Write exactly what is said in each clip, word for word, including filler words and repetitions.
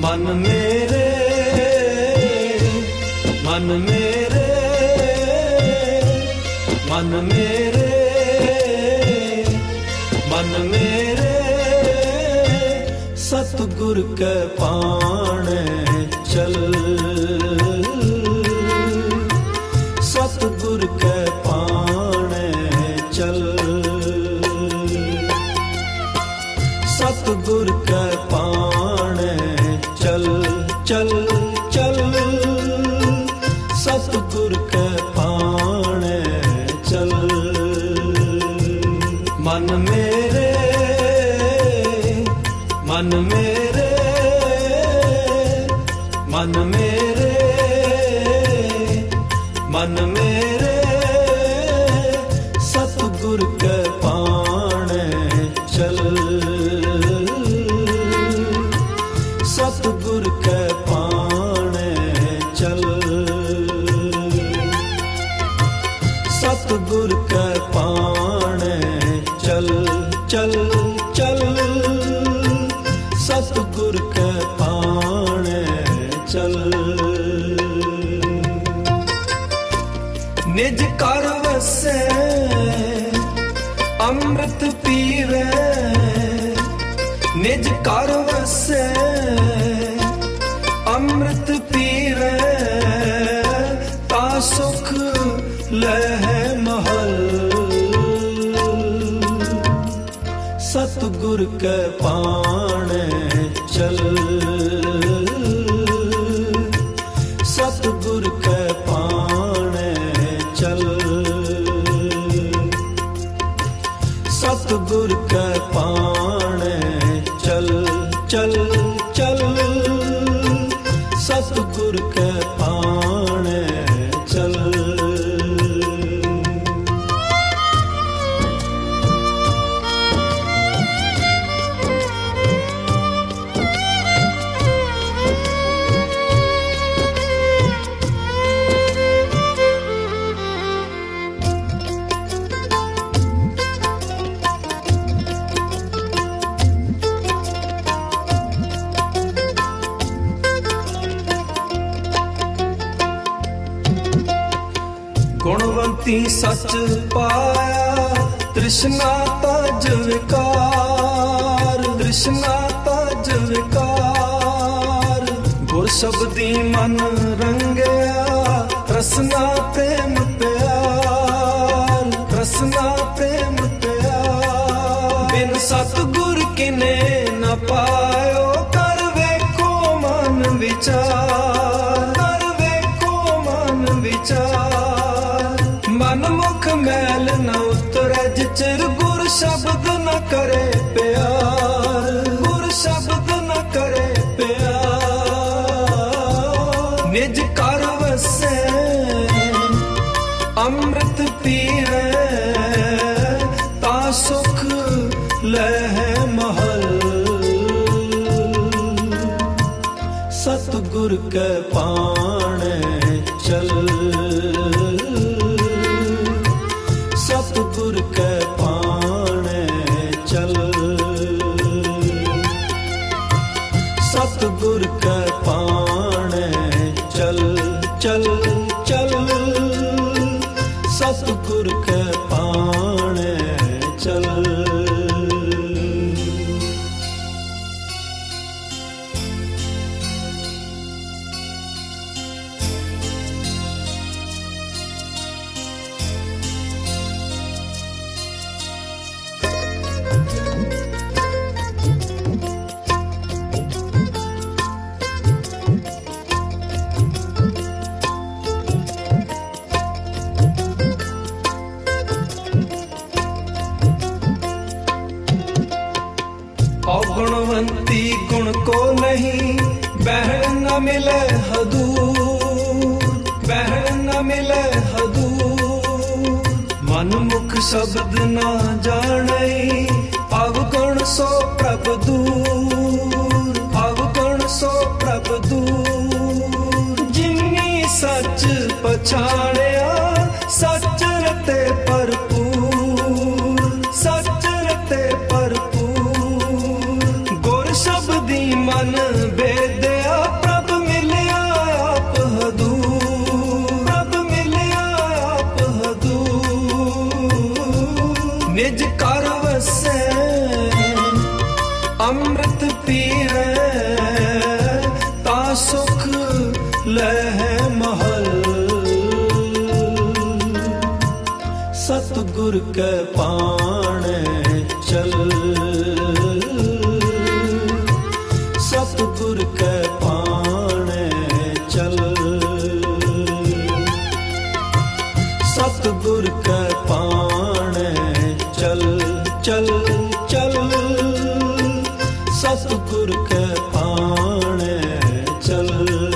मन मेरे मन मेरे मन मेरे मन मेरे सतगुर के पाणे चल सतगुर के पाणे चल सतगुर के पाणे चल चल चल सतगुर के पाणे चल मन मेरे मन मेरे मन मेरे मन मेरे सतगुर के पाणे चल सतगुर के पाणे चल सतगुर के पाणे चल चल चल सतगुर के पाणे चल निज कर वसे अमृत पीवे निज कर वसे अमृत पीवे ता सुख लहे महल सतगुर के पाणे चल सतगुर के पाणे चल सतगुर के पाणे चल चल चल सतगुर के पाणे चल गुणवंती सच पाया तृष्णा तज विकार तृष्णा तज विकार गुर शब्दी मन रंगया रसना प्रेम प्यार रसना प्रेम प्यार बिन सतगुर किने न पायो कर वेखो मन विचार कर वेखो मन विचार मन मुख मैल न उतरे जिचर गुर शब्द न करे प्यार गुर शब्द न करे प्यार निज कर वसे अमृत पीवे ता सुख लहे महल सतगुर के पाणे चल सतगुर के पाणे चल सतगुर के पाणे चल चल चल सतगुर के पाणे चल गुणवंती गुण को नहीं बहन न मिले हदूर बहन न मिले हदूर मन मुख शब्द न जाने अवगुण सो प्रभ दूर अवगुण सो प्रभ दूर जिन्नी सच पछाड़िया सच रते भरपूर सच रते भरपूर मन भेदया अमृत पीवे ता सुख लह महल। सतगुर के पाणे चल, सतगुर के पाणे चल, सतगुर के पाणे चल चल चल, सतगुर के पाणे चल।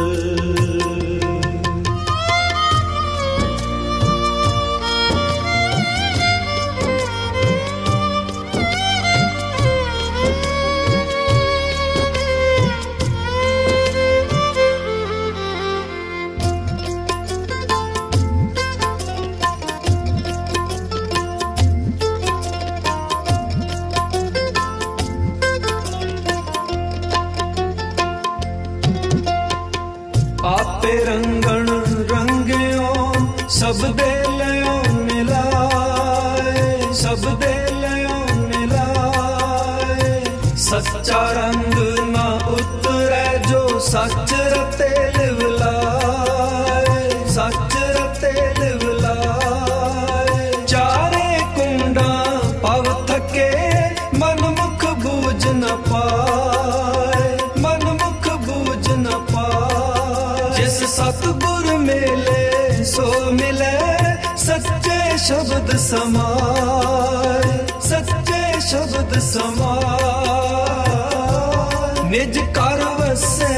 आपे रंगण रंग्यो सब दे लयो मिलाए, सब दे लयो मिलाए। सच्चा रंग ना उतरे जो सच रते लिवलाए, सच रते लिवलाए। चारे कुंडा पव थके मन मुख बूझ न पाए, मन मुख बूझ न पाए। जिस सतगुर मिले सो मिले सच्चे शब्द समाए, सच्चे शब्द समाए। निज कर वसे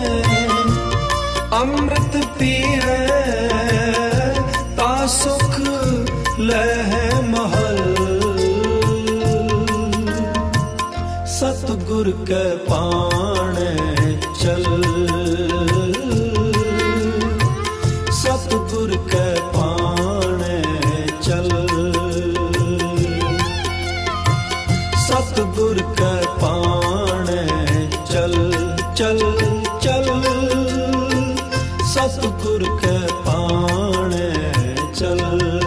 अमृत पीवे ता सुख लह महल। सतगुर के पाणे चल, सतगुर के पाणे चल, सतगुर के पाणे चल चल चल, सतगुर के पाणे चल।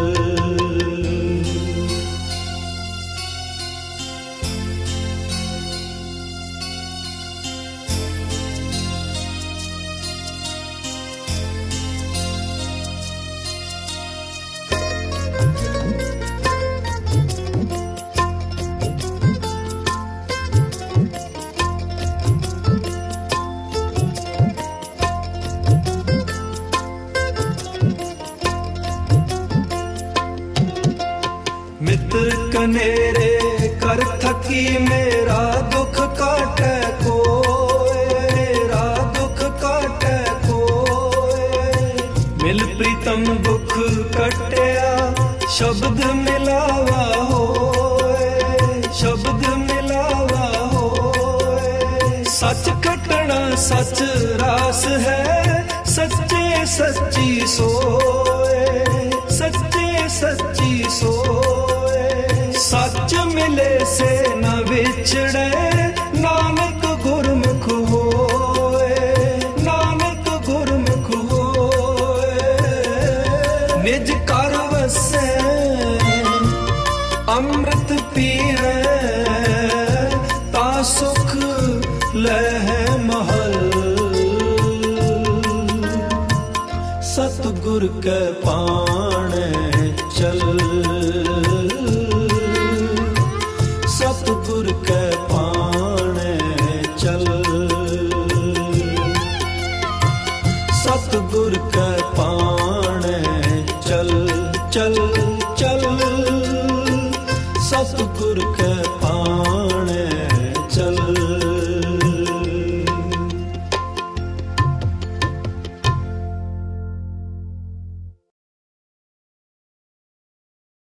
मित्र कनेरे कर थकी मेरा दुख काटे कोय, मेरा दुख काटे कोय। मिल प्रीतम दुख कटिया शब्द मिलावा होए, शब्द मिलावा होए। सच कटना सच रास है सच्चे सच्ची सोए, सच्चे सच्ची सोए। सच मिले से न बिछड़े नानक गुरमुख होए, नानक गुरमुख होए। निज कर वसे अमृत पीवे ता सुख लह महल। सतगुर के पाणे चल,